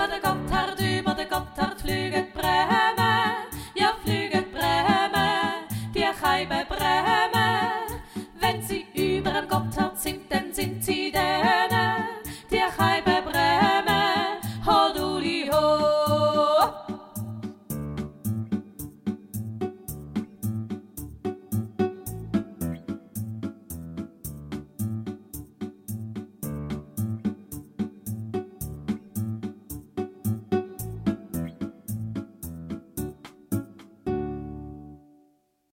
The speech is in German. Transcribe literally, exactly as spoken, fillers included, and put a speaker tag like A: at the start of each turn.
A: über den Gotthard, über den Gotthard flüget Bremen, ja flüget Bremen, die Scheibe Bremen. Wenn sie über den Gotthard singt, dann sind sie denen, die Scheibe Bremen, ho du die ho.